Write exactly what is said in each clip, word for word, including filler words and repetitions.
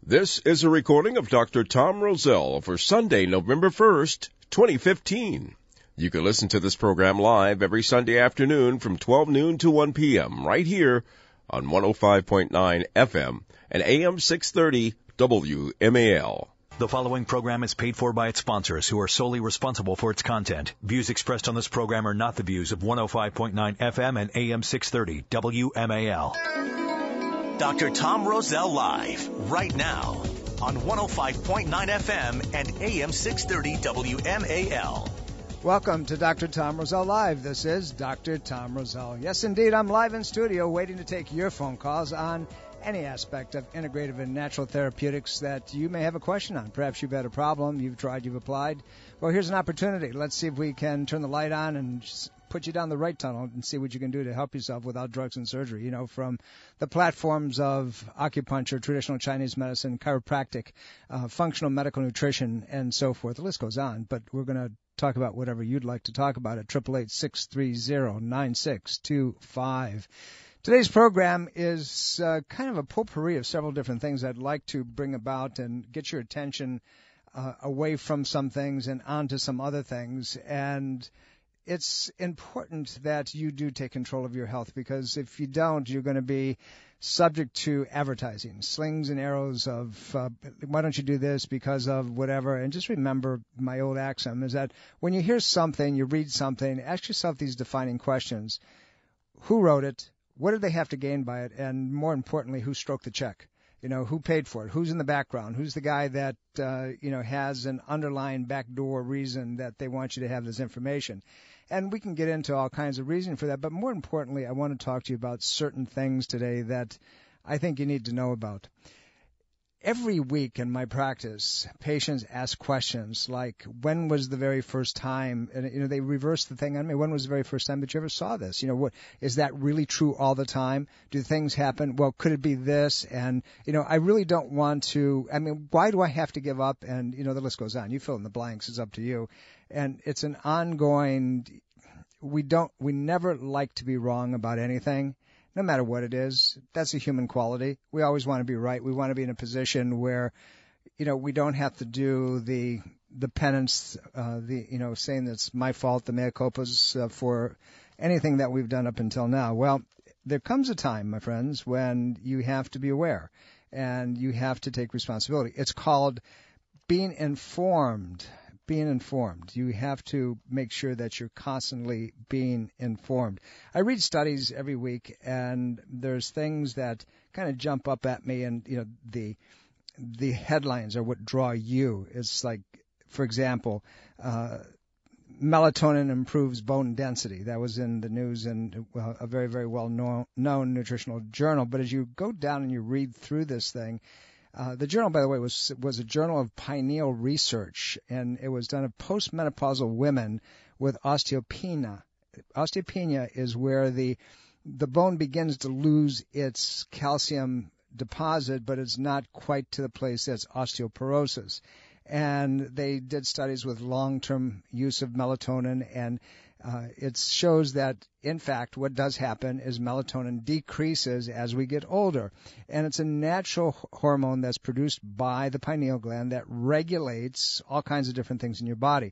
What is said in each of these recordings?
This is a recording of Doctor Tom Rosell for Sunday, November first, twenty fifteen. You can listen to this program live every Sunday afternoon from twelve noon to one p.m. right here on one oh five point nine F M and A M six thirty W M A L. The following program is paid for by its sponsors, who are solely responsible for its content. Views expressed on this program are not the views of one oh five point nine F M and A M six thirty W M A L. Doctor Tom Rosell live right now on one oh five point nine F M and A M six thirty W M A L. Welcome to Doctor Tom Rosell Live. This is Doctor Tom Rosell. Yes, indeed, I'm live in studio waiting to take your phone calls on any aspect of integrative and natural therapeutics that you may have a question on. Perhaps you've had a problem, you've tried, you've applied. Well, here's an opportunity. Let's see if we can turn the light on and just put you down the right tunnel and see what you can do to help yourself without drugs and surgery. You know, from the platforms of acupuncture, traditional Chinese medicine, chiropractic, uh, functional medical nutrition, and so forth. The list goes on, but we're going to talk about whatever you'd like to talk about at eight eight eight, six three zero, nine six two five. Today's program is uh, kind of a potpourri of several different things I'd like to bring about and get your attention uh, away from some things and onto some other things. And it's important that you do take control of your health, because if you don't, you're going to be subject to advertising, slings and arrows of uh, why don't you do this because of whatever. And just remember my old axiom is that when you hear something, you read something, ask yourself these defining questions. Who wrote it? What did they have to gain by it? And more importantly, who stroked the check? You know, who paid for it? Who's in the background? Who's the guy that, uh, you know, has an underlying backdoor reason that they want you to have this information? And we can get into all kinds of reason for that. But more importantly, I want to talk to you about certain things today that I think you need to know about. Every week in my practice, patients ask questions like, when was the very first time, and you know, they reverse the thing on me, when was the very first time that you ever saw this? You know, what, is that really true all the time? Do things happen? Well, could it be this? And, you know, I really don't want to, I mean, why do I have to give up? And, you know, the list goes on. You fill in the blanks, it's up to you. And it's an ongoing, we don't, we never like to be wrong about anything. No matter what it is, that's a human quality. We always want to be right. We want to be in a position where, you know, we don't have to do the the penance, uh, the you know, saying that it's my fault, the mea culpas uh, for anything that we've done up until now. Well, there comes a time, my friends, when you have to be aware and you have to take responsibility. It's called being informed. Being informed. You have to make sure that you're constantly being informed. I read studies every week, and there's things that kind of jump up at me, and you know the the headlines are what draw you. It's like, for example, uh, melatonin improves bone density. That was in the news in well, a very, very well known, known nutritional journal. But as you go down and you read through this thing, Uh, the journal, by the way, was was a journal of pineal research, and it was done of postmenopausal women with osteopenia. Osteopenia is where the the bone begins to lose its calcium deposit, but it's not quite to the place that's osteoporosis. And they did studies with long-term use of melatonin, and uh, it shows that, in fact, what does happen is melatonin decreases as we get older. And it's a natural hormone that's produced by the pineal gland that regulates all kinds of different things in your body.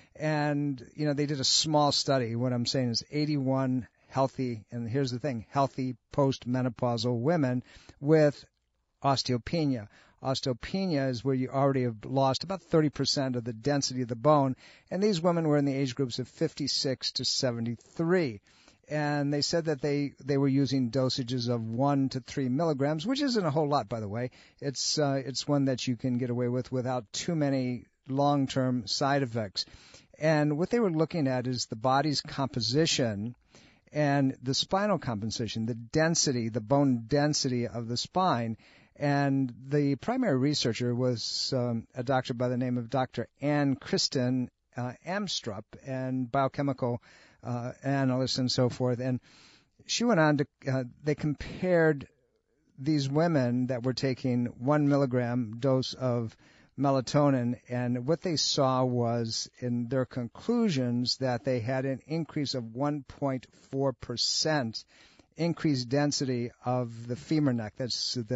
And, you know, they did a small study. What I'm saying is eighty-one healthy, and here's the thing, healthy postmenopausal women with osteopenia. Osteopenia is where you already have lost about thirty percent of the density of the bone, and these women were in the age groups of fifty-six to seventy-three. And they said that they, they were using dosages of one to three milligrams, which isn't a whole lot, by the way. It's uh, it's one that you can get away with without too many long-term side effects. And what they were looking at is the body's composition and the spinal composition, the density, the bone density of the spine. And the primary researcher was um, a doctor by the name of Doctor Ann Kristen uh, Amstrup, and biochemical uh, analyst and so forth. And she went on to, uh, they compared these women that were taking one milligram dose of melatonin, and what they saw was in their conclusions that they had an increase of one point four percent increased density of the femur neck. That's the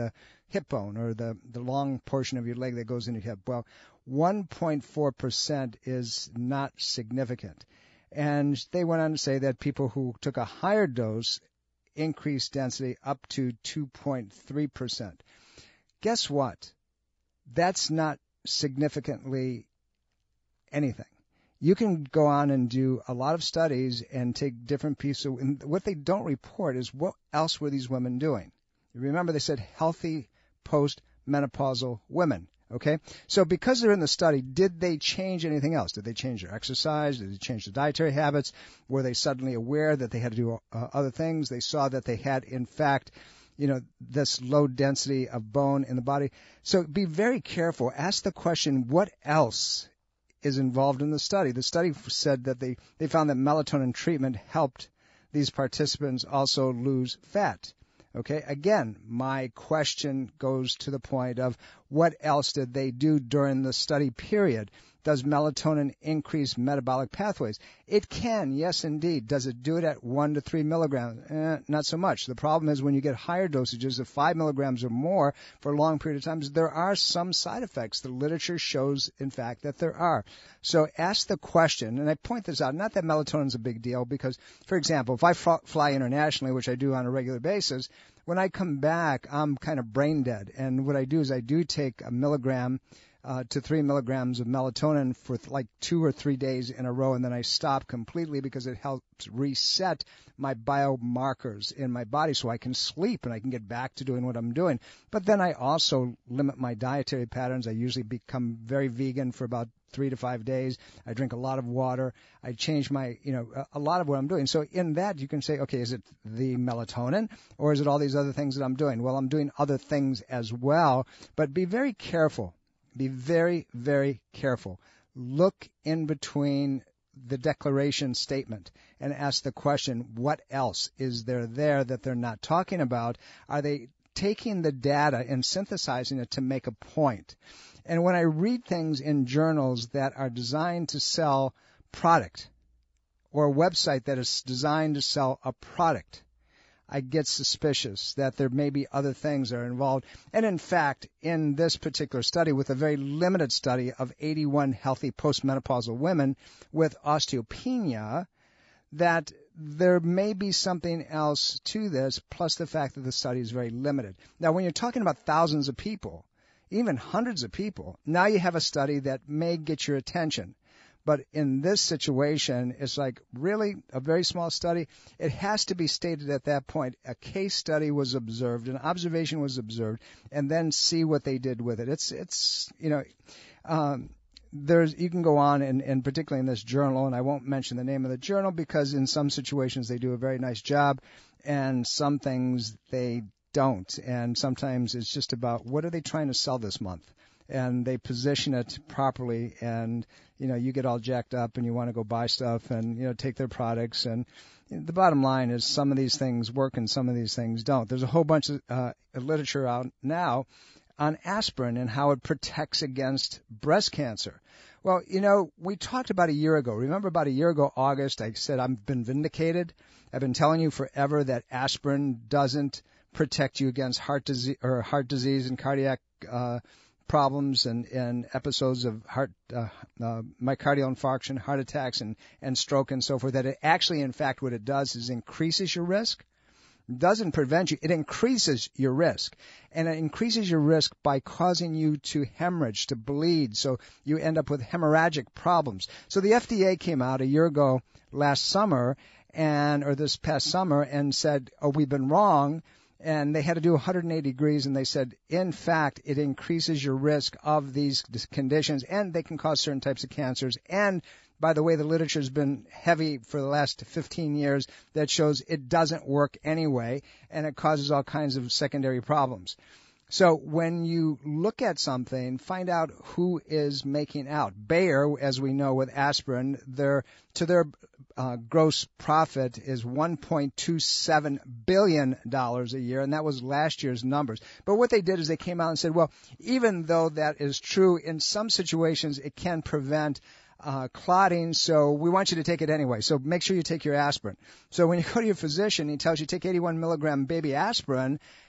hip bone, or the, the long portion of your leg that goes into your hip. Well, one point four percent is not significant. And they went on to say that people who took a higher dose increased density up to two point three percent. Guess what? That's not significantly anything. You can go on and do a lot of studies and take different pieces. Of, and what they don't report is what else were these women doing. Remember, they said healthy post-menopausal women. Okay? So because they're in the study, did they change anything else? Did they change their exercise? Did they change their dietary habits? Were they suddenly aware that they had to do uh, other things? They saw that they had, in fact, you know, this low density of bone in the body. So be very careful. Ask the question, what else is involved in the study? The study said that they, they found that melatonin treatment helped these participants also lose fat. Okay, again, my question goes to the point of what else did they do during the study period? Does melatonin increase metabolic pathways? It can, yes, indeed. Does it do it at one to three milligrams? Eh, not so much. The problem is when you get higher dosages of five milligrams or more for a long period of time, there are some side effects. The literature shows, in fact, that there are. So ask the question, and I point this out, not that melatonin is a big deal, because, for example, if I fly internationally, which I do on a regular basis, when I come back, I'm kind of brain dead. And what I do is I do take a milligram Uh, to three milligrams of melatonin for th- like two or three days in a row, and then I stop completely because it helps reset my biomarkers in my body so I can sleep and I can get back to doing what I'm doing. But then I also limit my dietary patterns. I usually become very vegan for about three to five days. I drink a lot of water. I change my, you know, a, a lot of what I'm doing. So in that you can say, okay, is it the melatonin or is it all these other things that I'm doing? Well, I'm doing other things as well, but be very careful. Be very, very careful. Look in between the declaration statement and ask the question, what else is there there that they're not talking about? Are they taking the data and synthesizing it to make a point? And when I read things in journals that are designed to sell product, or a website that is designed to sell a product, I get suspicious that there may be other things that are involved. And in fact, in this particular study, with a very limited study of eighty-one healthy postmenopausal women with osteopenia, that there may be something else to this, plus the fact that the study is very limited. Now, when you're talking about thousands of people, even hundreds of people, now you have a study that may get your attention. But in this situation, it's like really a very small study. It has to be stated at that point, a case study was observed, an observation was observed, and then see what they did with it. It's, it's you know, um, there's you can go on, and, and particularly in this journal, and I won't mention the name of the journal because in some situations they do a very nice job, and some things they don't. And sometimes it's just about what are they trying to sell this month? And they position it properly, and, you know, you get all jacked up and you want to go buy stuff and, you know, take their products. And the bottom line is some of these things work and some of these things don't. There's a whole bunch of uh, literature out now on aspirin and how it protects against breast cancer. Well, you know, we talked about a year ago. Remember about a year ago, August, I said I've been vindicated. I've been telling you forever that aspirin doesn't protect you against heart disease or heart disease and cardiac uh problems and, and episodes of heart uh, uh, myocardial infarction, heart attacks, and, and stroke and so forth, that it actually, in fact, what it does is increases your risk. It doesn't prevent you. It increases your risk. And it increases your risk by causing you to hemorrhage, to bleed, so you end up with hemorrhagic problems. So the F D A came out a year ago last summer, and or this past summer, and said, oh, we've been wrong. And they had to do one hundred eighty degrees, and they said, in fact, it increases your risk of these conditions, and they can cause certain types of cancers. And, by the way, the literature has been heavy for the last fifteen years that shows it doesn't work anyway, and it causes all kinds of secondary problems. So when you look at something, find out who is making out. Bayer, as we know with aspirin, their to their uh, gross profit is one point two seven billion dollars a year, and that was last year's numbers. But what they did is they came out and said, well, even though that is true, in some situations it can prevent uh, clotting, so we want you to take it anyway. So make sure you take your aspirin. So when you go to your physician, he tells you take eighty-one milligram baby aspirin,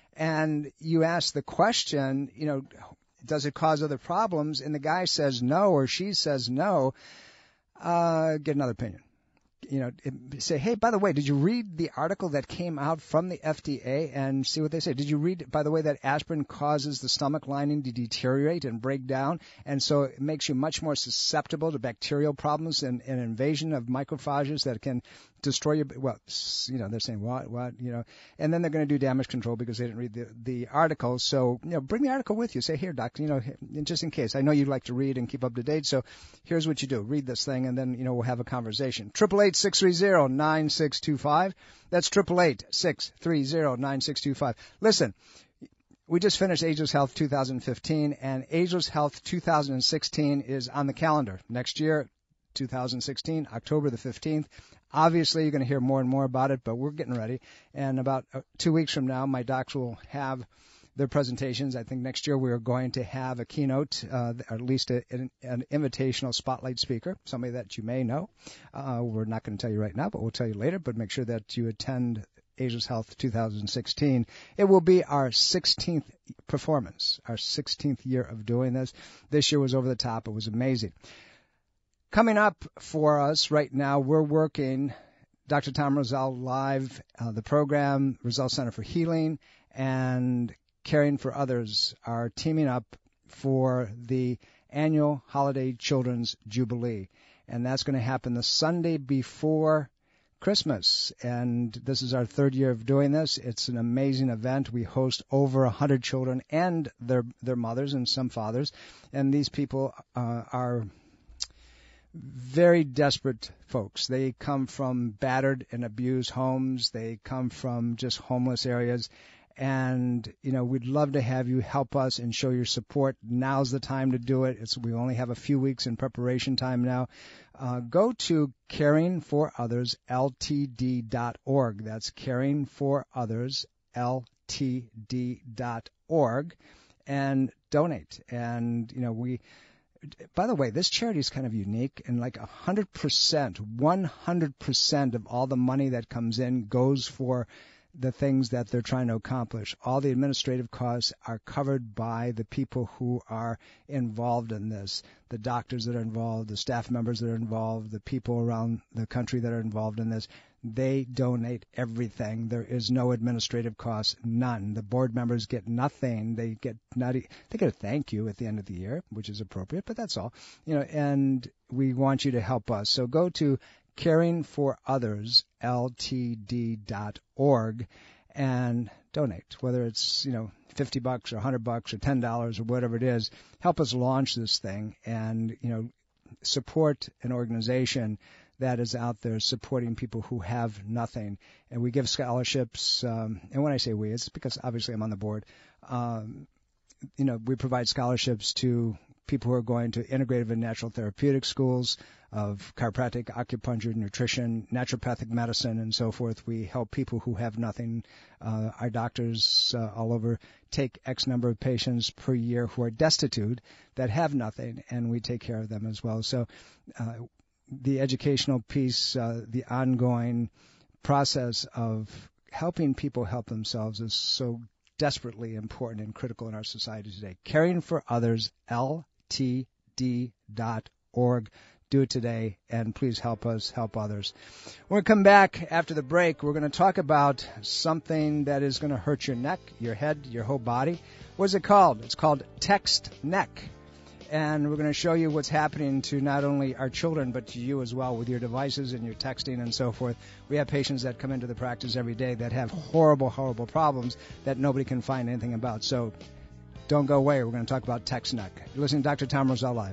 and you ask the question, you know, does it cause other problems? And the guy says no, or she says no, uh, get another opinion. You know, say, hey, by the way, did you read the article that came out from the F D A and see what they say? Did you read, by the way, that aspirin causes the stomach lining to deteriorate and break down, and so it makes you much more susceptible to bacterial problems and, and invasion of macrophages that can destroy your, well, you know, they're saying what, what, you know, and then they're going to do damage control because they didn't read the, the article. So, you know, bring the article with you. Say, here, doctor, you know, just in case. I know you like to read and keep up to date, so here's what you do. Read this thing, and then, you know, we'll have a conversation. eight eight eight, six three zero, nine six two five. That's eight eight eight, six three zero, nine six two five. Listen, we just finished Ageless Health two thousand fifteen, and Ageless Health two thousand sixteen is on the calendar. Next year, two thousand sixteen, October the fifteenth. Obviously, you're going to hear more and more about it, but we're getting ready. And about uh, two weeks from now, my docs will have their presentations. I think next year we are going to have a keynote, uh, or at least a, an, an invitational spotlight speaker, somebody that you may know. Uh, we're not going to tell you right now, but we'll tell you later. But make sure that you attend Ageless Health two thousand sixteen. It will be our sixteenth performance, our sixteenth year of doing this. This year was over the top. It was amazing. Coming up for us right now, we're working Doctor Tom Rosell Live, uh, the program, Rosell Center for Healing, and Caring for Others are teaming up for the annual Holiday Children's Jubilee. And that's going to happen the Sunday before Christmas. And this is our third year of doing this. It's an amazing event. We host over one hundred children and their their mothers and some fathers. And these people uh, are very desperate folks. They come from battered and abused homes. They come from just homeless areas. And, you know, we'd love to have you help us and show your support. Now's the time to do it. It's, we only have a few weeks in preparation time now. Uh, go to caring for others L T D dot org. That's caring for others L T D dot org and donate. And, you know, we... By the way, this charity is kind of unique, and like one hundred percent, one hundred percent of all the money that comes in goes for the things that they're trying to accomplish. All the administrative costs are covered by the people who are involved in this, the doctors that are involved, the staff members that are involved, the people around the country that are involved in this. They donate everything. There is no administrative cost, none. The board members get nothing. They get not. They get a thank you at the end of the year, which is appropriate, but that's all. You know, and we want you to help us. So go to caring for others L T D dot org and donate. Whether it's, you know, fifty bucks or one hundred bucks or ten dollars or whatever it is, help us launch this thing and, you know, support an organization that is out there supporting people who have nothing. And we give scholarships, um, and when I say we, it's because obviously I'm on the board. Um, you know, we provide scholarships to people who are going to integrative and natural therapeutic schools of chiropractic, acupuncture, nutrition, naturopathic medicine, and so forth. We help people who have nothing. Uh, our doctors uh, all over take X number of patients per year who are destitute that have nothing, and we take care of them as well. So uh, the educational piece, uh, the ongoing process of helping people help themselves is so desperately important and critical in our society today. Caring for Others, L T D dot org. Do it today, and please help us help others. When we come back after the break, we're going to talk about something that is going to hurt your neck, your head, your whole body. What is it called? It's called Text Neck. And we're going to show you what's happening to not only our children, but to you as well with your devices and your texting and so forth. We have patients that come into the practice every day that have horrible, horrible problems that nobody can find anything about. So don't go away. We're going to talk about Text Neck. You're listening to Doctor Tom Rosell Live.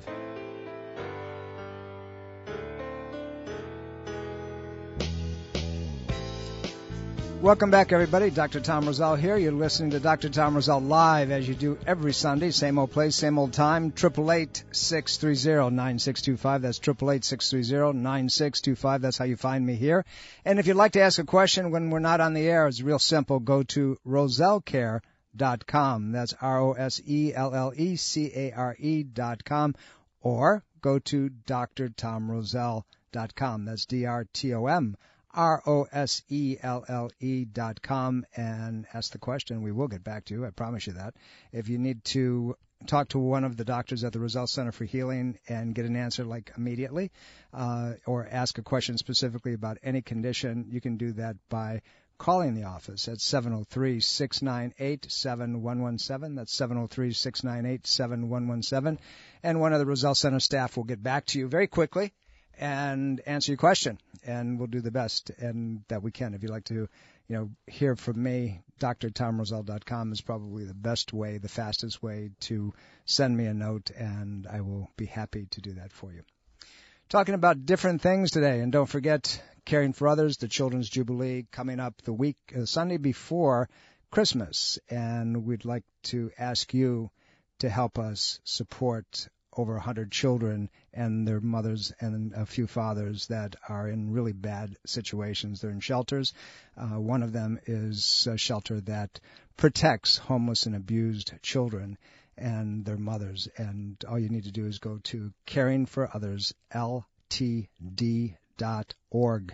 Welcome back, everybody. Doctor Tom Rosell here. You're listening to Doctor Tom Rosell Live, as you do every Sunday. Same old place, same old time. eight eight eight, six three zero, nine six two five. That's eight eight eight, six three zero, nine six two five. That's how you find me here. And if you'd like to ask a question when we're not on the air, it's real simple. Go to rosell care dot com. That's R O S E L L E C A R E dot com. Or go to D R tom rosell dot com. That's D R T O M R O S E L L E dot com, and ask the question. We will get back to you. I promise you that. If you need to talk to one of the doctors at the Roselle Center for Healing and get an answer like immediately, uh, or ask a question specifically about any condition, you can do that by calling the office at seven oh three, six nine eight, seven one one seven. That's seven oh three, six nine eight, seven one one seven. And one of the Roselle Center staff will get back to you very quickly and answer your question. And we'll do the best and that we can. If you'd like to, you know, hear from me, D R tom roselle dot com is probably the best way, the fastest way to send me a note, and I will be happy to do that for you. Talking about different things today, and don't forget Caring for Others, the Children's Jubilee, coming up the week, uh, Sunday before Christmas, and we'd like to ask you to help us support over one hundred children and their mothers and a few fathers that are in really bad situations. They're in shelters. Uh, one of them is a shelter that protects homeless and abused children and their mothers. And all you need to do is go to Caring for Others, L T D dot org,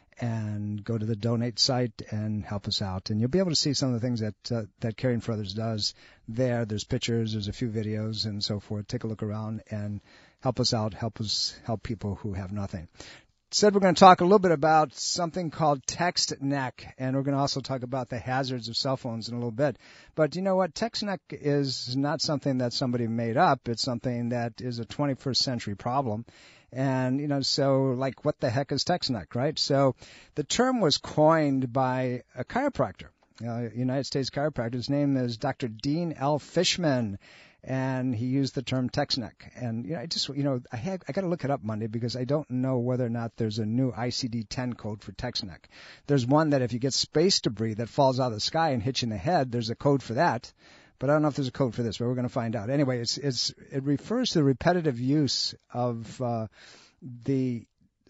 and go to the donate site and help us out. And you'll be able to see some of the things that uh, that Caring for Others does there. There's pictures, there's a few videos and so forth. Take a look around and help us out, help us help people who have nothing. Said we're going to talk a little bit about something called text neck, and we're going to also talk about the hazards of cell phones in a little bit. But you know what? Text neck is not something that somebody made up. It's something that is a twenty-first century problem. And, you know, so like what the heck is text neck, right? So the term was coined by a chiropractor, a United States chiropractor. His name is Doctor Dean L. Fishman. And he used the term text neck. And, you know, I just, you know, I had, I got to look it up Monday because I don't know whether or not there's a new I C D ten code for text neck. There's one that if you get space debris that falls out of the sky and hits you in the head, there's a code for that. But I don't know if there's a code for this, but we're going to find out. Anyway, it's, it's, it refers to the repetitive use of, uh, the,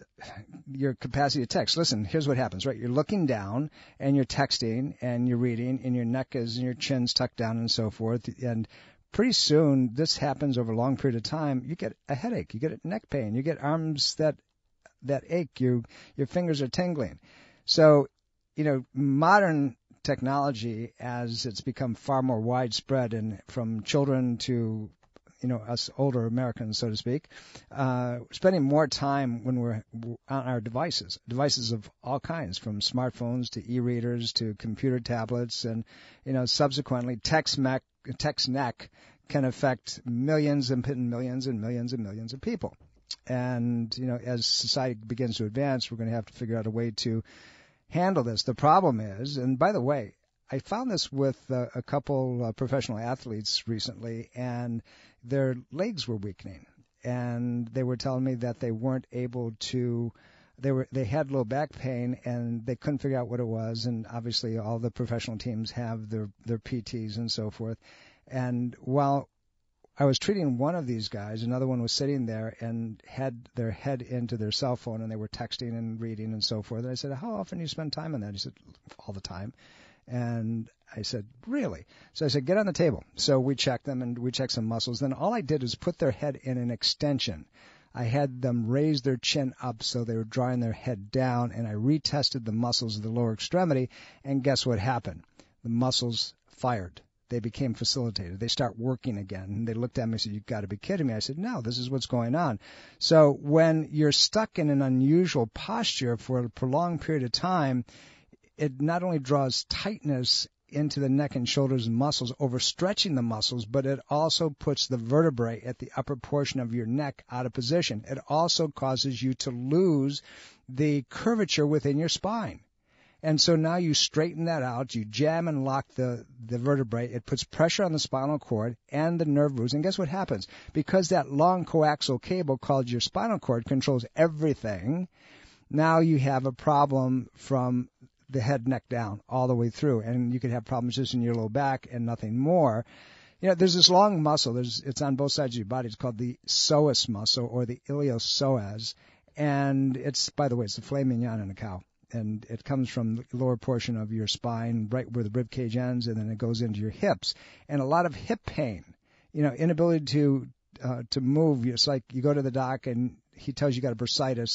your capacity to text. Listen, here's what happens, right? You're looking down and you're texting and you're reading and your neck is and your chin's tucked down and so forth. And pretty soon, this happens over a long period of time. You get a headache, you get neck pain, you get arms that that ache, you your fingers are tingling. So, you know, modern technology, as it's become far more widespread, and from children to, you know, us older Americans, so to speak, uh, spending more time when we're on our devices, devices of all kinds, from smartphones to e-readers to computer tablets, and, you know, subsequently text neck, text neck can affect millions and millions and millions and millions of people. And, you know, as society begins to advance, we're going to have to figure out a way to handle this. The problem is, and by the way, I found this with uh, a couple uh, professional athletes recently, and their legs were weakening, and they were telling me that they weren't able to. They were they had low back pain, and they couldn't figure out what it was. And obviously, all the professional teams have their their P Ts and so forth. And while I was treating one of these guys, another one was sitting there and had their head into their cell phone, and they were texting and reading and so forth. And I said, "How often do you spend time on that?" He said, "All the time." And I said, "Really?" So I said, "Get on the table." So we checked them, and we checked some muscles. Then all I did was put their head in an extension. I had them raise their chin up so they were drawing their head down, and I retested the muscles of the lower extremity, and guess what happened? The muscles fired. They became facilitated. They start working again. And they looked at me and said, "You've got to be kidding me." I said, "No, this is what's going on." So when you're stuck in an unusual posture for a prolonged period of time, it not only draws tightness into the neck and shoulders and muscles, overstretching the muscles, but it also puts the vertebrae at the upper portion of your neck out of position. It also causes you to lose the curvature within your spine. And so now you straighten that out, you jam and lock the, the vertebrae, it puts pressure on the spinal cord and the nerve roots, and guess what happens? Because that long coaxial cable called your spinal cord controls everything, now you have a problem from the head, neck down, all the way through, and you could have problems just in your low back and nothing more. You know, there's this long muscle, there's, it's on both sides of your body, it's called the psoas muscle, or the iliopsoas, and it's, by the way, it's the filet mignon in a cow. And it comes from the lower portion of your spine, right where the rib cage ends, and then it goes into your hips. And a lot of hip pain, you know, inability to uh, to move. It's like you go to the doc and he tells you you got a bursitis,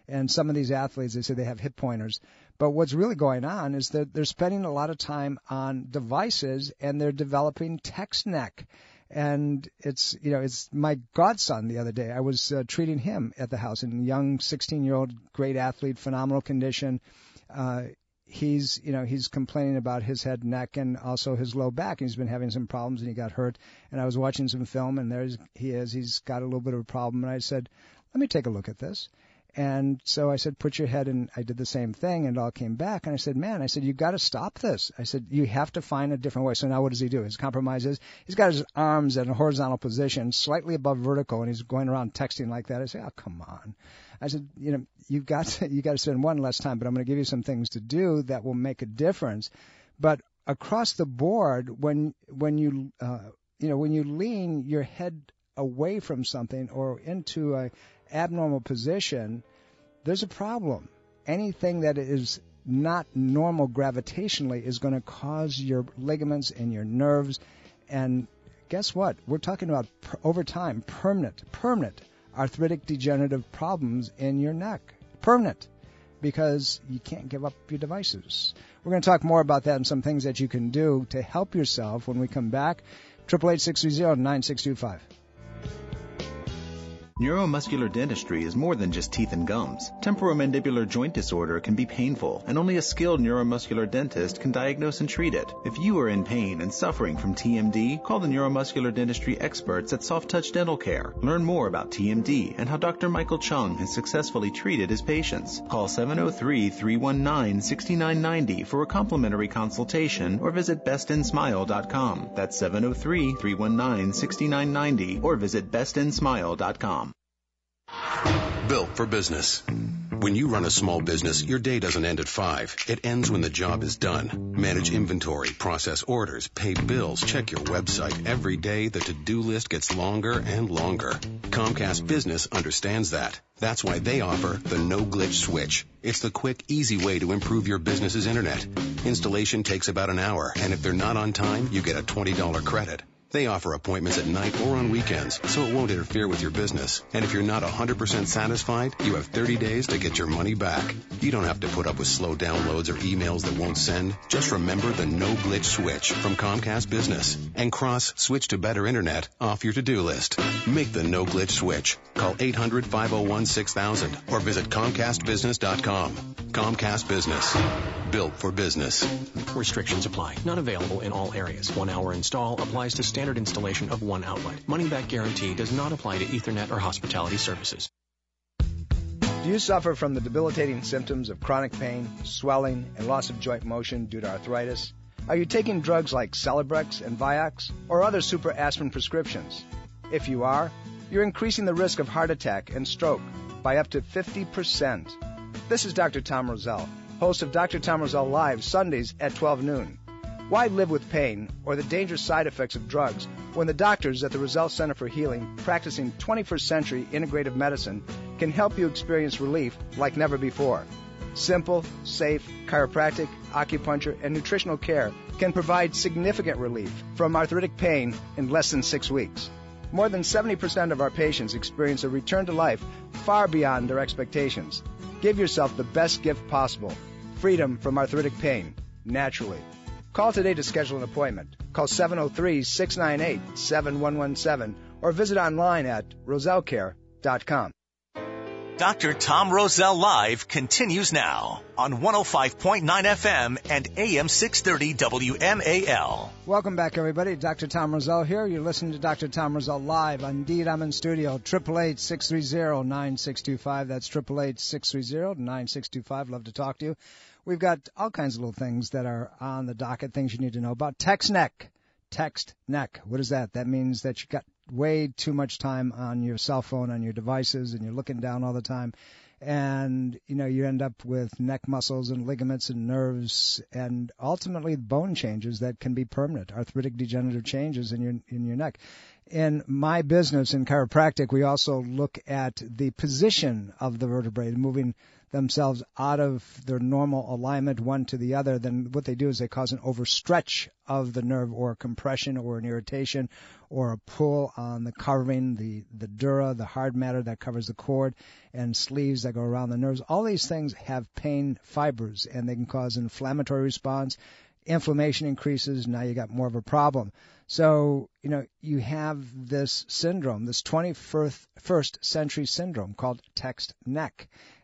And some of these athletes, they say they have hip pointers. But what's really going on is that they're spending a lot of time on devices, and they're developing text neck. And it's, you know, it's my godson the other day. I was uh, treating him at the house, a young sixteen-year-old, great athlete, phenomenal condition. Uh, he's, you know, he's complaining about his head, neck, and also his low back. And he's been having some problems, and he got hurt. And I was watching some film, and there's he is. He's got a little bit of a problem. And I said, let me take a look at this. And so I said, put your head in. I did the same thing, and it all came back. And I said, man, I said, you got to stop this. I said, you have to find a different way. So now what does he do? His compromise is he's got his arms in a horizontal position, slightly above vertical, and he's going around texting like that. I say, oh, come on. I said, you know, you've got to, you got to spend one less time, but I'm going to give you some things to do that will make a difference. But across the board, when when you uh, you know when you lean your head away from something or into a abnormal position, there's a problem. Anything that is not normal gravitationally is going to cause your ligaments and your nerves. And guess what? We're talking about per, over time, permanent, permanent arthritic degenerative problems in your neck. Permanent. Because you can't give up your devices. We're going to talk more about that and some things that you can do to help yourself when we come back. eight eight eight, six three zero, nine six two five. Neuromuscular dentistry is more than just teeth and gums. Temporomandibular joint disorder can be painful, and only a skilled neuromuscular dentist can diagnose and treat it. If you are in pain and suffering from T M D, call the neuromuscular dentistry experts at Soft Touch Dental Care. Learn more about T M D and how Doctor Michael Chung has successfully treated his patients. Call seven oh three, three one nine, six nine nine oh for a complimentary consultation or visit best in smile dot com. That's seven oh three, three one nine, six nine nine oh or visit best in smile dot com. Built for business. When you run a small business, your day doesn't end at five. It ends when the job is done. Manage inventory, process orders, pay bills, check your website. Every day, the to-do list gets longer and longer. Comcast Business understands that. That's why they offer the no-glitch switch. It's the quick, easy way to improve your business's internet. Installation takes about an hour, and if they're not on time, you get a twenty dollars credit. They offer appointments at night or on weekends, so it won't interfere with your business. And if you're not one hundred percent satisfied, you have thirty days to get your money back. You don't have to put up with slow downloads or emails that won't send. Just remember the no-glitch switch from Comcast Business and cross Switch to Better Internet off your to-do list. Make the no-glitch switch. Call eight hundred, five oh one, six thousand or visit comcast business dot com. Comcast Business. Built for business. Restrictions apply. Not available in all areas. One hour install applies to standard installation of one outlet. Money-back guarantee does not apply to Ethernet or hospitality services. Do you suffer from the debilitating symptoms of chronic pain, swelling, and loss of joint motion due to arthritis? Are you taking drugs like Celebrex and Vioxx or other super aspirin prescriptions? If you are, you're increasing the risk of heart attack and stroke by up to fifty percent. This is Doctor Tom Roselle, host of Doctor Tom Roselle Live, Sundays at twelve noon. Why live with pain or the dangerous side effects of drugs when the doctors at the Roselle Center for Healing, practicing twenty-first century integrative medicine, can help you experience relief like never before? Simple, safe, chiropractic, acupuncture, and nutritional care can provide significant relief from arthritic pain in less than six weeks. More than seventy percent of our patients experience a return to life far beyond their expectations. Give yourself the best gift possible, freedom from arthritic pain, naturally. Call today to schedule an appointment. Call seven oh three, six nine eight, seven one one seven or visit online at roselle care dot com. Doctor Tom Roselle Live continues now on one oh five point nine F M and A M six thirty W M A L. Welcome back, everybody. Doctor Tom Roselle here. You're listening to Doctor Tom Roselle Live. Indeed, I'm in studio. eight eight eight, six three zero, nine six two five. That's eight eight eight, six three zero, nine six two five. Love to talk to you. We've got all kinds of little things that are on the docket, things you need to know about. Text neck. Text neck. What is that? That means that you got way too much time on your cell phone, on your devices, and you're looking down all the time. And, you know, you end up with neck muscles and ligaments and nerves and ultimately bone changes that can be permanent, arthritic degenerative changes in your in your neck. In my business in chiropractic, we also look at the position of the vertebrae, moving themselves out of their normal alignment one to the other, then what they do is they cause an overstretch of the nerve, or a compression, or an irritation, or a pull on the covering, the, the dura, the hard matter that covers the cord, and sleeves that go around the nerves. All these things have pain fibers, and they can cause an inflammatory response. Inflammation increases, now you got more of a problem. So, you know, you have this syndrome, this twenty-first century syndrome called text neck.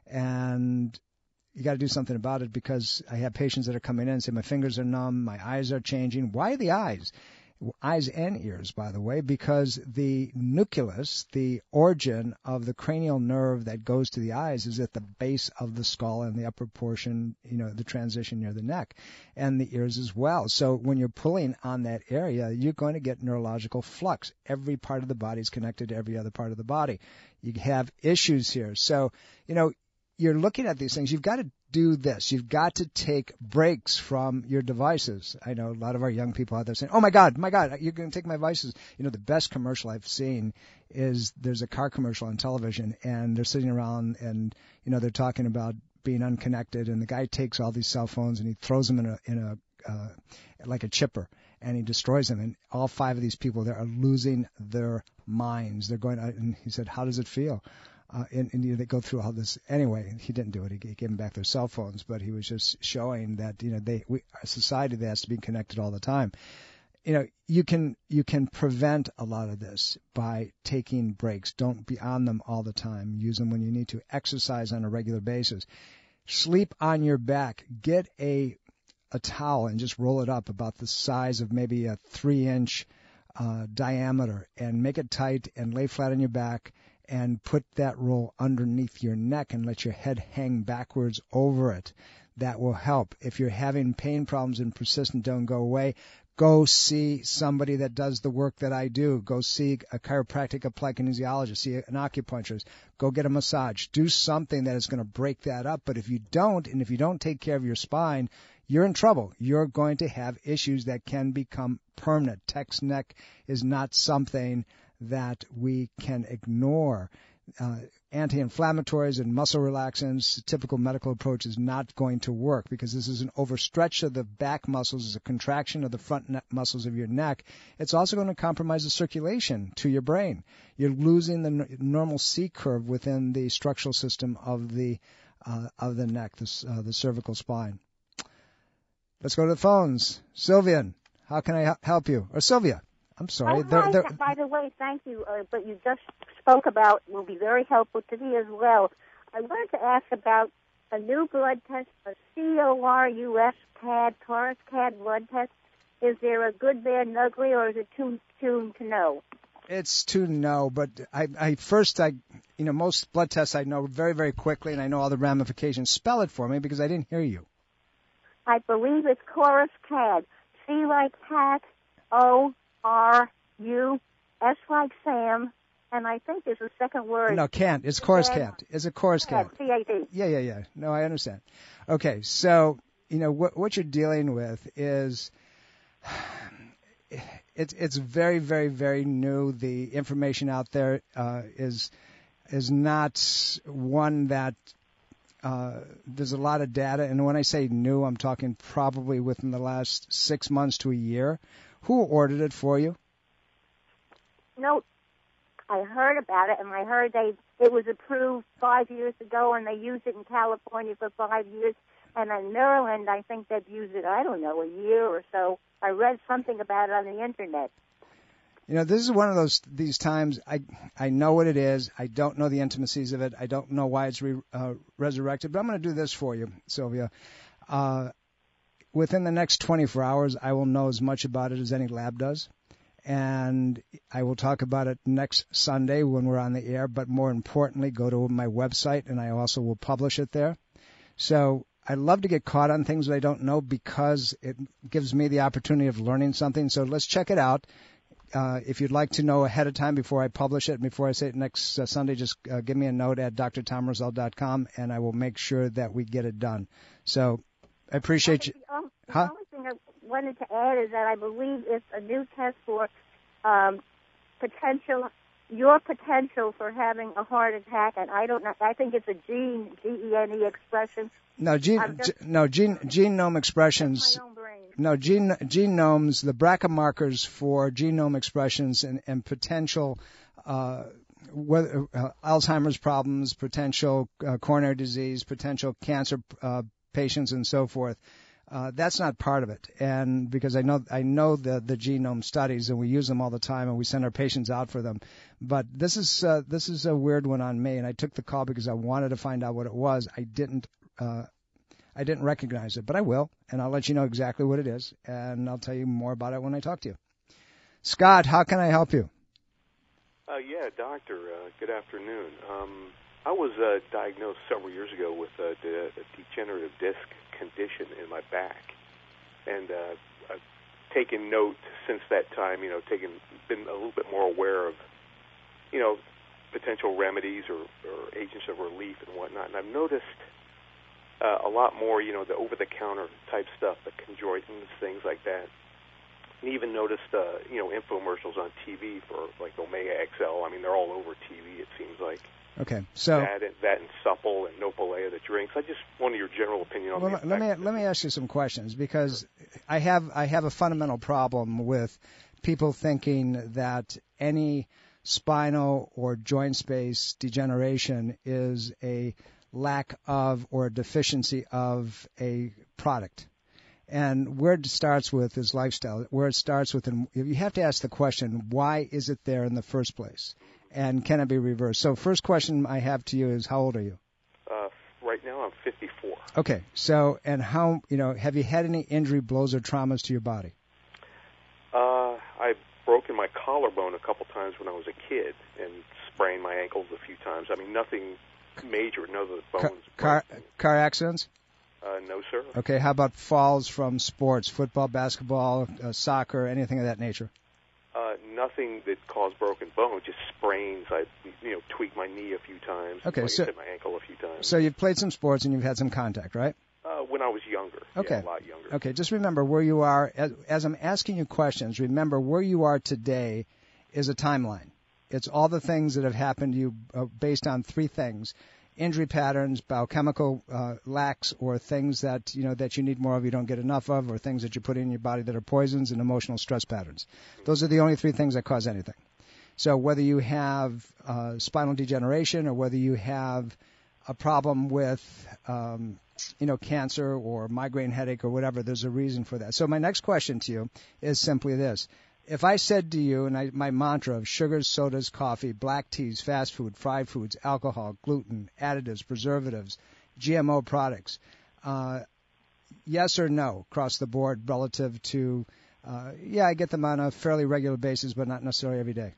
And you got to do something about it, because I have patients that are coming in and say, my fingers are numb, my eyes are changing. Why the eyes? Eyes and ears, by the way, because the nucleus, the origin of the cranial nerve that goes to the eyes, is at the base of the skull and the upper portion, you know, the transition near the neck, and the ears as well. So when you're pulling on that area, you're going to get neurological flux. Every part of the body is connected to every other part of the body. You have issues here. So, you know, you're looking at these things. You've got to do this. You've got to take breaks from your devices. I know a lot of our young people out there saying, oh, my God, my God, you're going to take my devices. You know, the best commercial I've seen is there's a car commercial on television, and they're sitting around and, you know, they're talking about being unconnected, and the guy takes all these cell phones and he throws them in a, in a uh, like a chipper, and he destroys them. And all five of these people there are losing their minds. They're going, and he said, how does it feel? Uh, and, and you know, they go through all this. Anyway, he didn't do it. He, he gave them back their cell phones, but he was just showing that, you know, they, we, a society that has to be connected all the time. You know, you can, you can prevent a lot of this by taking breaks. Don't be on them all the time. Use them when you need to. Exercise on a regular basis. Sleep on your back. Get a, a towel and just roll it up about the size of maybe a three inch, uh, diameter, and make it tight and lay flat on your back, and put that roll underneath your neck and let your head hang backwards over it. That will help. If you're having pain problems and persistent don't go away, go see somebody that does the work that I do. Go see a chiropractic, a kinesiologist, see an acupuncturist. Go get a massage. Do something that is going to break that up. But if you don't, and if you don't take care of your spine, you're in trouble. You're going to have issues that can become permanent. Text neck is not something that we can ignore. Uh, anti-inflammatories and muscle relaxants, typical medical approach, is not going to work, because this is an overstretch of the back muscles, it's a contraction of the front ne- muscles of your neck. It's also going to compromise the circulation to your brain. You're losing the n- normal C curve within the structural system of the uh, of the neck, the, uh, the cervical spine. Let's go to the phones. Sylvian, how can I h- help you? Or Sylvia. I'm sorry. Oh, they're, hi. they're... By the way, thank you. Uh, but you just spoke about will be very helpful to me as well. I wanted to ask about a new blood test, a C O R U S C A D, Taurus C A D blood test. Is there a good, bad, and ugly, or is it too soon to know? It's to know, but I, I first, I, you know, most blood tests I know very, very quickly, and I know all the ramifications. Spell it for me, because I didn't hear you. I believe it's Taurus C A D. C like cat, O R U, S like Sam, and I think there's a second word. No, can't. It's Taurus C A D. It's a Taurus C A D. C A D. Yeah, yeah, yeah. No, I understand. Okay, so, you know, what what you're dealing with is, it's it's very, very, very new. The information out there uh, is is not one that uh, there's a lot of data. And when I say new, I'm talking probably within the last six months to a year. Who ordered it for you? No, I heard about it, and I heard they it was approved five years ago, and they used it in California for five years. And in Maryland, I think they've used it, I don't know, a year or so. I read something about it on the Internet. You know, this is one of those these times, I I know what it is. I don't know the intimacies of it. I don't know why it's re, uh, resurrected. But I'm going to do this for you, Sylvia. Uh, within the next twenty-four hours, I will know as much about it as any lab does. And I will talk about it next Sunday when we're on the air. But more importantly, go to my website, and I also will publish it there. So I love to get caught on things that I don't know, because it gives me the opportunity of learning something. So let's check it out. Uh, if you'd like to know ahead of time before I publish it, before I say it next uh, Sunday, just uh, give me a note at d r tom roselle dot com, and I will make sure that we get it done. So I appreciate you. Um, the huh? only thing I wanted to add is that I believe it's a new test for um, potential your potential for having a heart attack, and I don't know, I think it's a gene, G E N E expression. No, gene, just, g- no, gene, genome expressions. No, gene, genomes, the B R C A markers for genome expressions and, and potential, uh, whether, uh, Alzheimer's problems, potential uh, coronary disease, potential cancer uh, patients, and so forth. Uh, that's not part of it, and because I know I know the the genome studies, and we use them all the time, and we send our patients out for them. But this is uh, this is a weird one on me, and I took the call because I wanted to find out what it was. I didn't uh, I didn't recognize it, but I will, and I'll let you know exactly what it is, and I'll tell you more about it when I talk to you. Scott, how can I help you? Uh, yeah, doctor. Uh, good afternoon. Um, I was uh, diagnosed several years ago with a, de- a degenerative disc condition in my back, and uh, I've taken note since that time. You know, taken been a little bit more aware of, you know, potential remedies or, or agents of relief and whatnot. And I've noticed uh, a lot more, you know, the over-the-counter type stuff, the chondroitins, things like that. And even noticed, uh, you know, infomercials on T V for like Omega X L. I mean, they're all over T V. It seems like. Okay, so that and, that and Supple and Nopalea, the drinks. I just wanted your general opinion on. Well, let me let me ask you some questions because I have I have a fundamental problem with people thinking that any spinal or joint space degeneration is a lack of or a deficiency of a product. And where it starts with is lifestyle. Where it starts with, you have to ask the question, why is it there in the first place? And can it be reversed? So first question I have to you is, how old are you? Uh, right now I'm fifty-four. Okay. So, and how, you know, have you had any injury, blows, or traumas to your body? Uh, I've broken my collarbone a couple times when I was a kid and sprained my ankles a few times. I mean, nothing major, no the bones. Car, car, car accidents? Uh, no, sir. Okay. How about falls from sports, football, basketball, uh, soccer, anything of that nature? Uh, nothing that caused broken bone, just sprains. I, you know, tweaked my knee a few times. Okay, like so I said, my ankle a few times. So you've played some sports and you've had some contact, right? Uh, when I was younger. Okay. Yeah, a lot younger. Okay, just remember where you are. As, as I'm asking you questions, remember where you are today is a timeline. It's all the things that have happened to you uh, based on three things: injury patterns, biochemical uh, lacks, or things that you know that you need more of, you don't get enough of, or things that you put in your body that are poisons, and emotional stress patterns. Those are the only three things that cause anything. So whether you have uh, spinal degeneration or whether you have a problem with um, you know cancer or migraine headache or whatever, there's a reason for that. So my next question to you is simply this. If I said to you, and I, my mantra of sugars, sodas, coffee, black teas, fast food, fried foods, alcohol, gluten, additives, preservatives, G M O products, uh, yes or no across the board relative to, uh, yeah, I get them on a fairly regular basis, but not necessarily every day?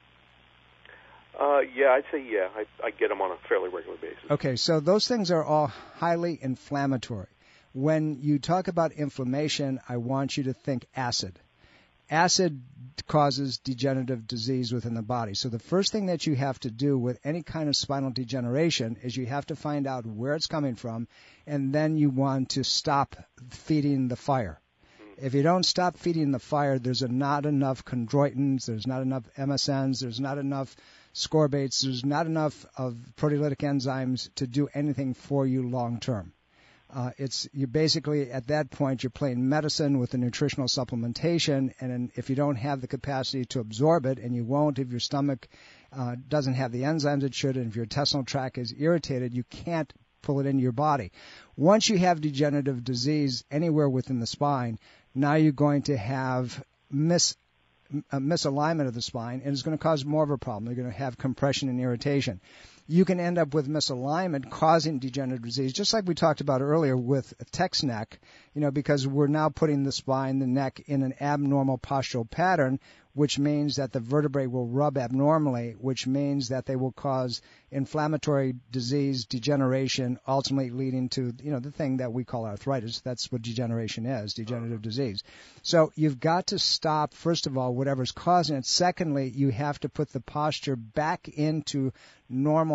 Uh, yeah, I'd say yeah. I, I get them on a fairly regular basis. Okay, so those things are all highly inflammatory. When you talk about inflammation, I want you to think acid. Acid causes degenerative disease within the body. So the first thing that you have to do with any kind of spinal degeneration is you have to find out where it's coming from, and then you want to stop feeding the fire. If you don't stop feeding the fire, there's not enough chondroitins, there's not enough M S Ns, there's not enough scorbates, there's not enough of proteolytic enzymes to do anything for you long term. Uh, it's you basically at that point you're playing medicine with a nutritional supplementation, and if you don't have the capacity to absorb it, and you won't if your stomach uh, doesn't have the enzymes it should, and if your intestinal tract is irritated, you can't pull it into your body. Once you have degenerative disease anywhere within the spine, now you're going to have mis a misalignment of the spine, and it's going to cause more of a problem. You're going to have compression and irritation. You can end up with misalignment causing degenerative disease, just like we talked about earlier with text neck, you know, because we're now putting the spine, the neck, in an abnormal postural pattern, which means that the vertebrae will rub abnormally, which means that they will cause inflammatory disease, degeneration, ultimately leading to, you know, the thing that we call arthritis. That's what degeneration is, degenerative disease. So you've got to stop, first of all, whatever's causing it. Secondly, you have to put the posture back into normal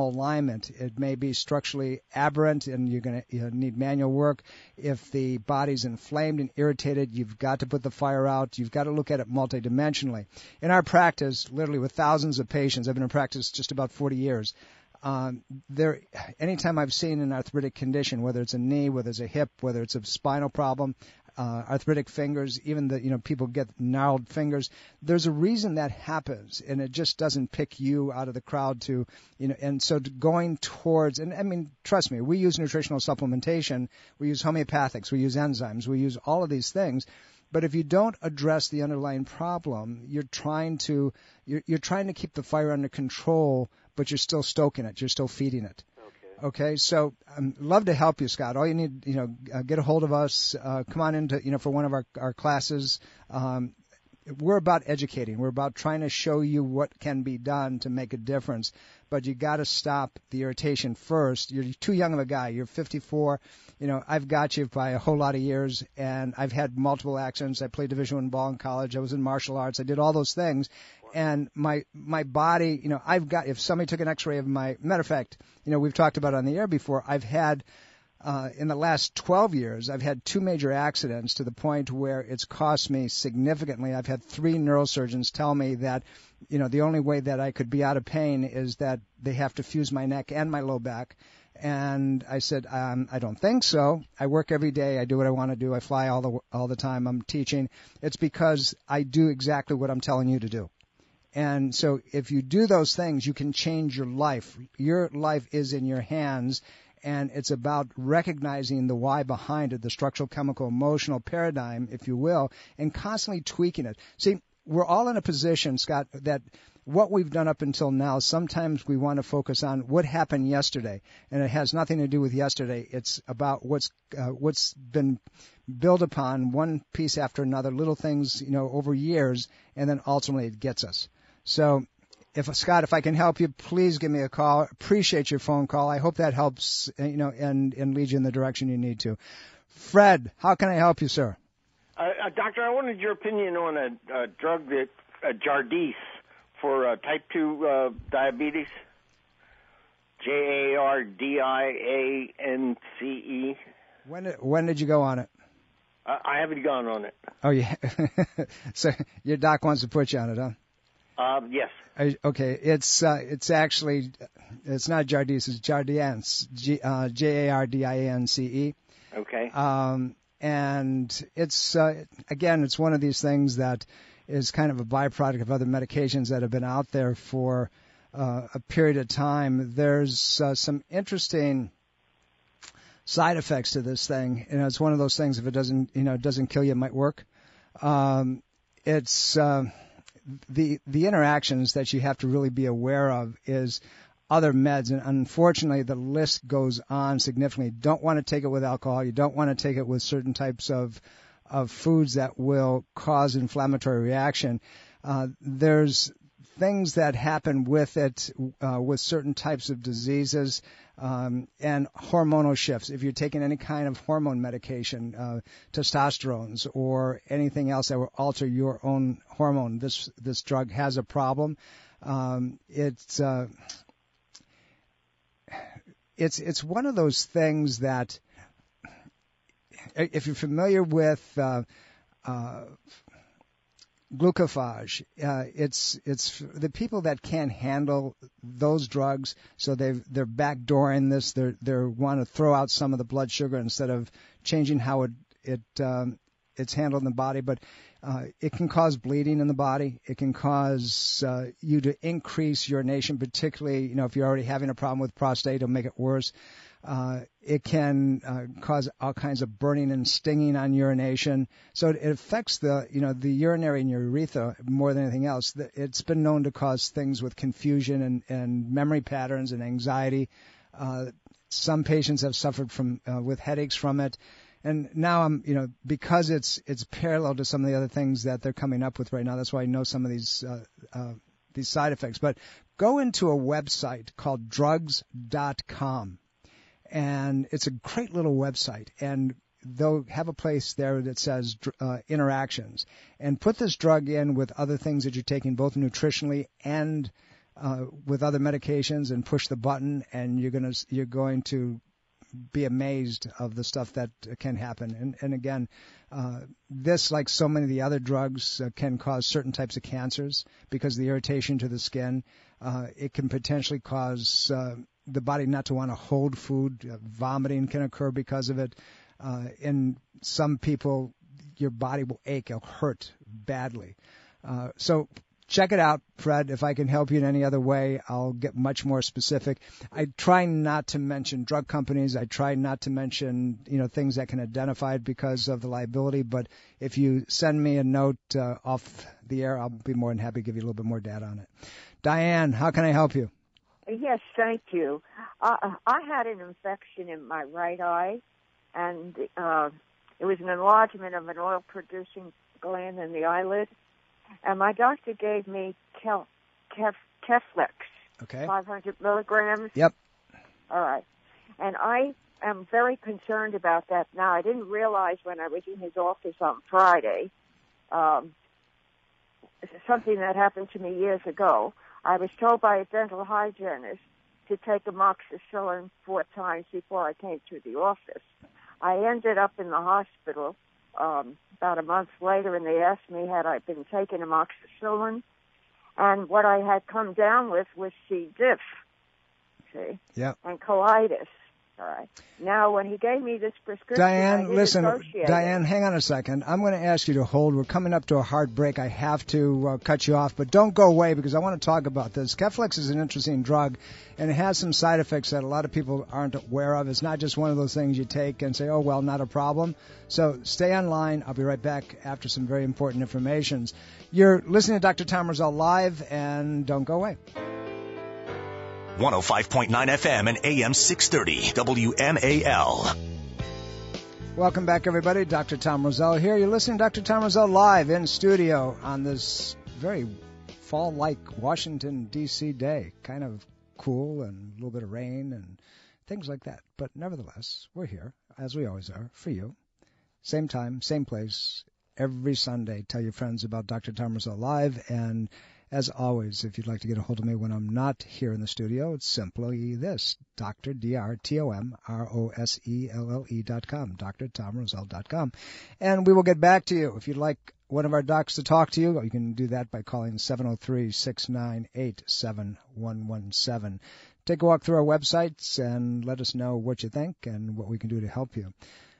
malalignment. It may be structurally aberrant, and you're going to you know, need manual work. If the body's inflamed and irritated, you've got to put the fire out. You've got to look at it multidimensionally. In our practice, literally with thousands of patients, I've been in practice just about forty years. Um, there, anytime I've seen an arthritic condition, whether it's a knee, whether it's a hip, whether it's a spinal problem, uh, arthritic fingers, even the, you know, people get gnarled fingers, there's a reason that happens, and it just doesn't pick you out of the crowd to, you know, and so going towards, and I mean, trust me, we use nutritional supplementation, we use homeopathics, we use enzymes, we use all of these things. But if you don't address the underlying problem, you're trying to you're, you're trying to keep the fire under control, but you're still stoking it. You're still feeding it. Okay. Okay. So I'd um, love to help you, Scott. All you need, you know, uh, get a hold of us. Uh, come on into, you know, for one of our our classes. Um, we're about educating. We're about trying to show you what can be done to make a difference. But you got to stop the irritation first. You're too young of a guy. You're fifty-four. You know, I've got you by a whole lot of years, and I've had multiple accidents. I played Division One ball in college. I was in martial arts. I did all those things, and my my body. You know, I've got. If somebody took an X-ray of my, matter of fact, you know, we've talked about it on the air before. I've had. Uh, in the last twelve years, I've had two major accidents to the point where it's cost me significantly. I've had three neurosurgeons tell me that, you know, the only way that I could be out of pain is that they have to fuse my neck and my low back. And I said, um, I don't think so. I work every day. I do what I want to do. I fly all the all the time. I'm teaching. It's because I do exactly what I'm telling you to do. And so if you do those things, you can change your life. Your life is in your hands. And it's about recognizing the why behind it, the structural, chemical, emotional paradigm, if you will, and constantly tweaking it. See, we're all in a position, Scott, that what we've done up until now, sometimes we want to focus on what happened yesterday, and it has nothing to do with yesterday. It's about what's uh, what's been built upon, one piece after another, little things, you know, over years, and then ultimately it gets us. So. If Scott, if I can help you, please give me a call. Appreciate your phone call. I hope that helps, you know, and, and lead you in the direction you need to. Fred, how can I help you, sir? Uh, uh, doctor, I wanted your opinion on a, a drug that uh, Jardiance for uh, type two uh, diabetes. J A R D I A N C E. When did, when did you go on it? Uh, I haven't gone on it. Oh yeah. So your doc wants to put you on it, huh? Uh, yes. Okay, it's uh, it's actually it's not Jardiance, it's Jardiance, G, uh, J A R D I A N C E. Okay. Um, and it's uh, again, it's one of these things that is kind of a byproduct of other medications that have been out there for uh, a period of time. There's uh, some interesting side effects to this thing. You know, it's one of those things. If it doesn't, you know, doesn't kill you, it might work. Um, it's uh, the the interactions that you have to really be aware of is other meds, and unfortunately the list goes on significantly. You don't want to take it with alcohol. You don't want to take it with certain types of of foods that will cause inflammatory reaction. Uh, there's things that happen with it uh, with certain types of diseases um, and hormonal shifts. If you're taking any kind of hormone medication, uh, testosterones or anything else that will alter your own hormone, this this drug has a problem. Um, it's uh, it's it's one of those things that, if you're familiar with uh, uh, glucophage, uh, it's it's the people that can't handle those drugs, so they they're backdooring this. They they want to throw out some of the blood sugar instead of changing how it it um, it's handled in the body. But uh, it can cause bleeding in the body. It can cause uh, you to increase urination, particularly you know if you're already having a problem with prostate, it'll make it worse. Uh, it can uh, cause all kinds of burning and stinging on urination. So it, it affects the, you know, the urinary and urethra more than anything else. It's been known to cause things with confusion and, and memory patterns and anxiety. Uh, some patients have suffered from uh, with headaches from it. And now I'm, you know, because it's it's parallel to some of the other things that they're coming up with right now. That's why I know some of these uh, uh, these side effects. But go into a website called drugs dot com. And it's a great little website, and they'll have a place there that says uh, interactions. And put this drug in with other things that you're taking, both nutritionally and uh, with other medications and push the button, and you're going to you're going to be amazed of the stuff that can happen. And, and again, uh, this, like so many of the other drugs, uh, can cause certain types of cancers because of the irritation to the skin. Uh, it can potentially cause uh, the body not to want to hold food. Uh, vomiting can occur because of it. Uh, in some people, your body will ache, it'll hurt badly. Uh, so check it out, Fred. If I can help you in any other way, I'll get much more specific. I try not to mention drug companies. I try not to mention, you know, things that can identify it because of the liability. But if you send me a note uh, off the air, I'll be more than happy to give you a little bit more data on it. Diane, how can I help you? Yes, thank you. Uh, I had an infection in my right eye, and uh, it was an enlargement of an oil-producing gland in the eyelid. And my doctor gave me Kel, Kef, Keflex, okay, five hundred milligrams. Yep. All right. And I am very concerned about that now. I didn't realize when I was in his office on Friday, um, something that happened to me years ago. I was told by a dental hygienist to take amoxicillin four times before I came to the office. I ended up in the hospital um, about a month later, and they asked me had I been taking amoxicillin, and what I had come down with was C. diff, see, yep, and colitis. All right. Now, when he gave me this prescription, Diane, I did listen, associate Diane, it. hang on a second. I'm going to ask you to hold. We're coming up to a hard break. I have to uh, cut you off, but don't go away because I want to talk about this. Keflex is an interesting drug, and it has some side effects that a lot of people aren't aware of. It's not just one of those things you take and say, oh, well, not a problem. So stay online. I'll be right back after some very important information. You're listening to Doctor Tom Rosell Live, and don't go away. one oh five point nine F M and A M six thirty W M A L. Welcome back, everybody. Doctor Tom Rosell here. You're listening to Doctor Tom Rosell live in studio on this very fall-like Washington, D C day. Kind of cool and a little bit of rain and things like that. But nevertheless, we're here, as we always are, for you. Same time, same place, every Sunday. Tell your friends about Doctor Tom Rosell live. And as always, if you'd like to get a hold of me when I'm not here in the studio, it's simply this, Doctor D R T O M R O S E L L E dot com, D R Tom Rosell dot com. And we will get back to you. If you'd like one of our docs to talk to you, you can do that by calling seven oh three, six nine eight, seven one one seven. Take a walk through our websites and let us know what you think and what we can do to help you.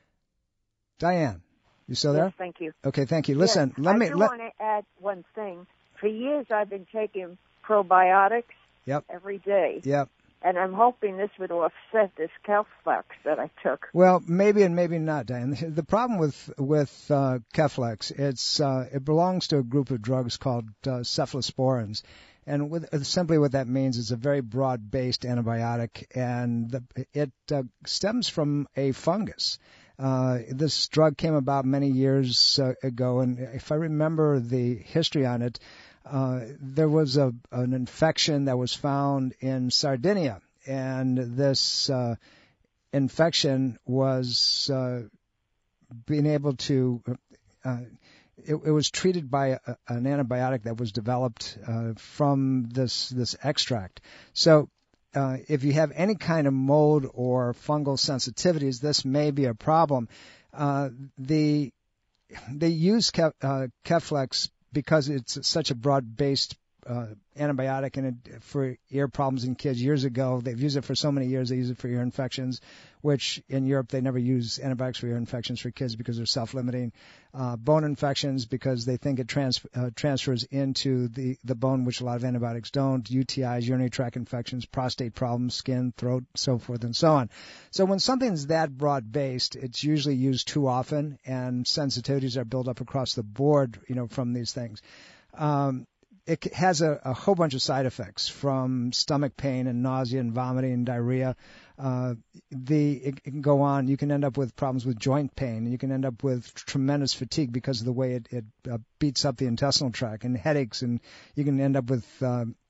Diane, you still there? Yes, thank you. Okay, thank you. Listen, yes, let I me... do let, want to add one thing. For years, I've been taking probiotics yep. every day. Yep. And I'm hoping this would offset this Keflex that I took. Well, maybe and maybe not, Diane. The problem with with uh, Keflex, it's uh, it belongs to a group of drugs called uh, cephalosporins, and with, simply what that means is a very broad-based antibiotic, and the, it uh, stems from a fungus. Uh, this drug came about many years uh, ago, and if I remember the history on it, uh, there was a an infection that was found in Sardinia, and this uh, infection was uh, being able to uh, it, it was treated by a, an antibiotic that was developed uh, from this this extract. So Uh, if you have any kind of mold or fungal sensitivities, this may be a problem. Uh, the they use Kef, uh, Keflex because it's such a broad-based uh, antibiotic and it, for ear problems in kids years ago. They've used it for so many years. They use it for ear infections, which in Europe they never use antibiotics for ear infections for kids because they're self-limiting. Uh, bone infections because they think it trans, uh, transfers into the, the bone, which a lot of antibiotics don't. U T Is, urinary tract infections, prostate problems, skin, throat, so forth and so on. So when something's that broad-based, it's usually used too often, and sensitivities are built up across the board, you know, from these things. Um, It has a, a whole bunch of side effects, from stomach pain and nausea and vomiting and diarrhea. Uh, the it, it can go on. You can end up with problems with joint pain, and you can end up with tremendous fatigue because of the way it, it uh, beats up the intestinal tract, and headaches, and you can end up with uh,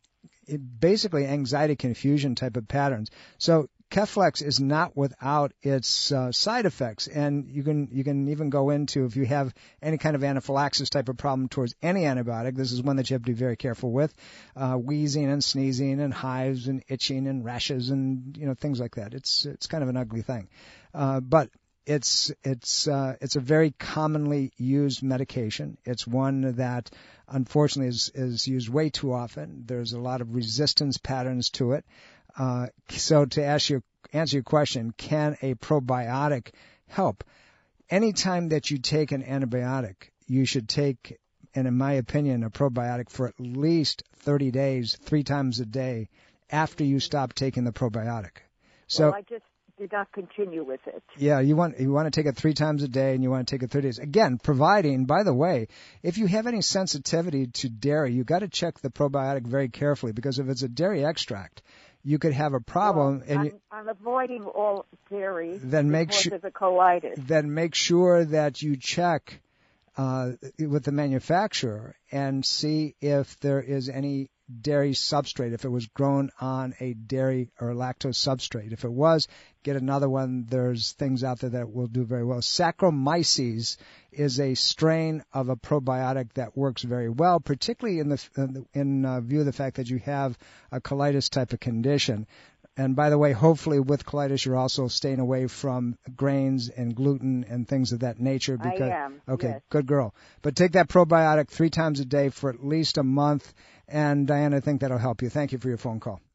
it basically anxiety confusion type of patterns. So Keflex is not without its uh, side effects, and you can you can even go into, if you have any kind of anaphylaxis type of problem towards any antibiotic, this is one that you have to be very careful with, uh, wheezing and sneezing and hives and itching and rashes and you know things like that. It's it's kind of an ugly thing, uh, but it's it's uh, it's a very commonly used medication. It's one that unfortunately is is used way too often. There's a lot of resistance patterns to it. Uh, so to ask you, answer your question, can a probiotic help? Anytime that you take an antibiotic, you should take, and in my opinion, a probiotic for at least thirty days, three times a day, after you stop taking the probiotic. So well, I just did not continue with it. Yeah, you want you want to take it three times a day, and you want to take it thirty days. Again, providing, by the way, if you have any sensitivity to dairy, you got to check the probiotic very carefully, because if it's a dairy extract, you could have a problem. Well, and I'm, you, I'm avoiding all dairy then make because sure, of the colitis. Then make sure that you check uh, with the manufacturer and see if there is any dairy substrate, if it was grown on a dairy or lactose substrate. If it was, get another one. There's things out there that will do very well. Saccharomyces is a strain of a probiotic that works very well, particularly in the in uh, view of the fact that you have a colitis type of condition. And by the way, hopefully with colitis, you're also staying away from grains and gluten and things of that nature. Because, I am. Okay, yes. Good girl. But take that probiotic three times a day for at least a month. And Diane, I think that'll help you. Thank you for your phone call.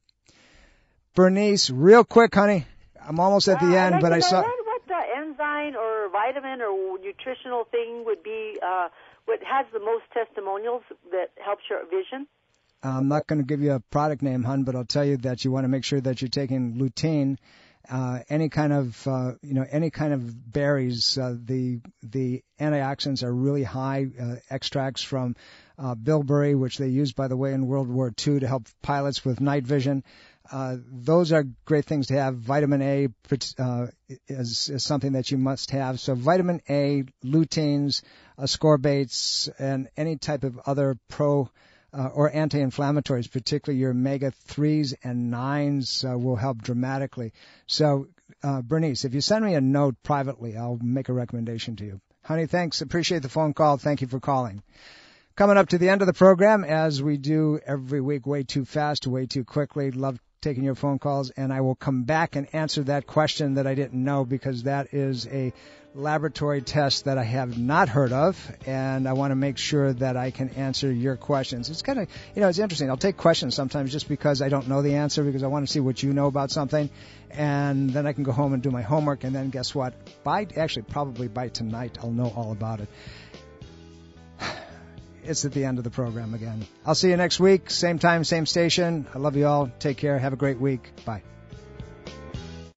Bernice, real quick, honey. I'm almost at the uh, end, like but I saw. What the enzyme or vitamin or nutritional thing would be? Uh, what has the most testimonials that helps your vision? I'm not going to give you a product name, hun, but I'll tell you that you want to make sure that you're taking lutein, uh, any kind of, uh, you know, any kind of berries. Uh, the the antioxidants are really high. Uh, extracts from uh, bilberry, which they used, by the way, in World War Two to help pilots with night vision. Uh, those are great things to have. Vitamin A uh, is, is something that you must have. So vitamin A, luteins, ascorbates, and any type of other pro Uh, or anti-inflammatories, particularly your omega threes and nines, uh, will help dramatically. So, uh, Bernice, if you send me a note privately, I'll make a recommendation to you. Honey, thanks. Appreciate the phone call. Thank you for calling. Coming up to the end of the program, as we do every week, way too fast, way too quickly. Love taking your phone calls, and I will come back and answer that question that I didn't know, because that is a laboratory test that I have not heard of, and I want to make sure that I can answer your questions. It's kind of, you know, it's interesting. I'll take questions sometimes just because I don't know the answer, because I want to see what you know about something, and then I can go home and do my homework, and then guess what? By actually, probably by tonight, I'll know all about it. It's at the end of the program again. I'll see you next week, same time, same station. I love you all. Take care. Have a great week. Bye.